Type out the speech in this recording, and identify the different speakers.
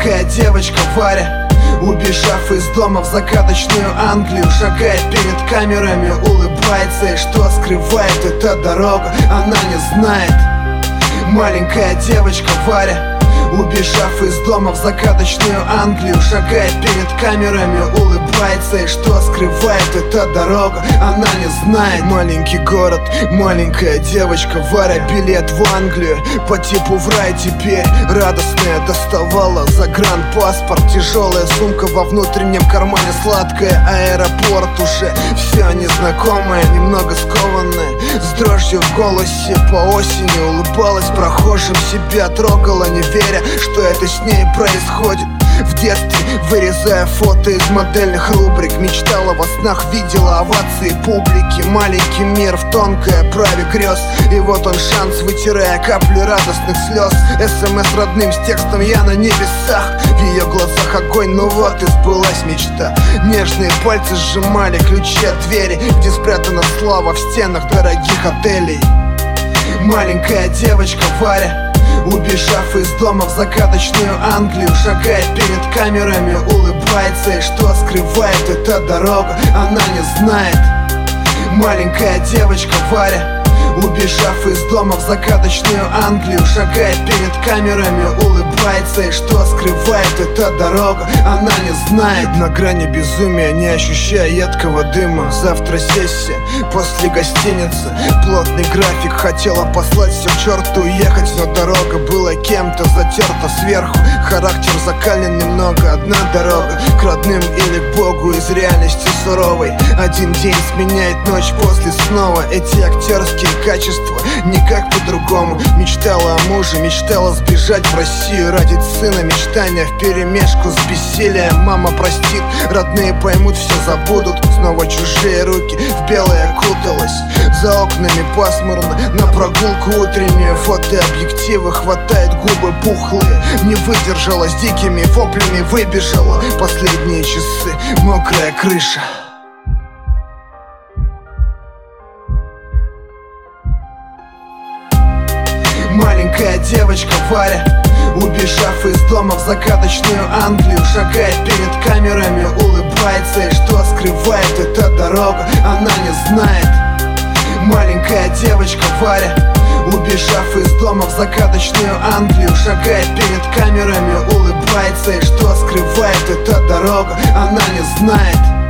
Speaker 1: Маленькая девочка Варя, убежав из дома в загадочную Англию, шагает перед камерами, улыбается. И что скрывает эта дорога, она не знает. Маленькая девочка Варя, убежав из дома в загадочную Англию, шагает перед камерами, улыбается. И что скрывает эта дорога, она не знает. Маленький город, маленькая девочка Варя, билет в Англию по типу в рай теперь. Радостная доставала загранпаспорт, тяжелая сумка во внутреннем кармане, сладкая. Аэропорт уже все незнакомое, немного скованное, с дрожью в голосе. По осени улыбалась прохожим, себя трогала, не веря, что это с ней происходит. В детстве, вырезая фото из модельных рубрик, мечтала во снах, видела овации публики. Маленький мир в тонкой оправе грез, и вот он шанс, вытирая капли радостных слез. СМС родным с текстом «Я на небесах». В ее глазах огонь, ну вот и сбылась мечта. Нежные пальцы сжимали ключи от двери, где спрятана слава в стенах дорогих отелей. Маленькая девочка Варя, убежав из дома в загадочную Англию, шагает перед камерами, улыбается. И что скрывает эта дорога, она не знает. Маленькая девочка Варя, убежав из дома в загадочную Англию, шагает перед камерами, улыбается. И что скрывает эта дорога, она не знает. На грани безумия, не ощущая едкого дыма. Завтра сессия после гостиницы, плотный график, хотела послать все к черту, уехать, но дорога была кем-то затерта сверху. Характер закален немного, одна дорога к родным или к Богу из реальности суровой. Один день сменяет ночь после снова. Эти актерские качества никак по-другому. Мечтала о муже, мечтала сбежать в Россию, родить сына, мечтания вперемешку с бессилием. Мама простит, родные поймут, все забудут. Снова чужие руки в белое окуталась. За окнами пасмурно, на прогулку утреннюю, фотообъективы хватает, губы пухлые. Не выдержала, с дикими воплями выбежала. Последние часы, мокрая крыша. Маленькая девочка Варя, убежав из дома в загадочную Англию, шагает перед камерами, улыбается. И что скрывает эта дорога, она не знает. Маленькая девочка Варя, убежав из дома в загадочную Англию, шагает перед камерами, улыбается. И что скрывает эта дорога, она не знает.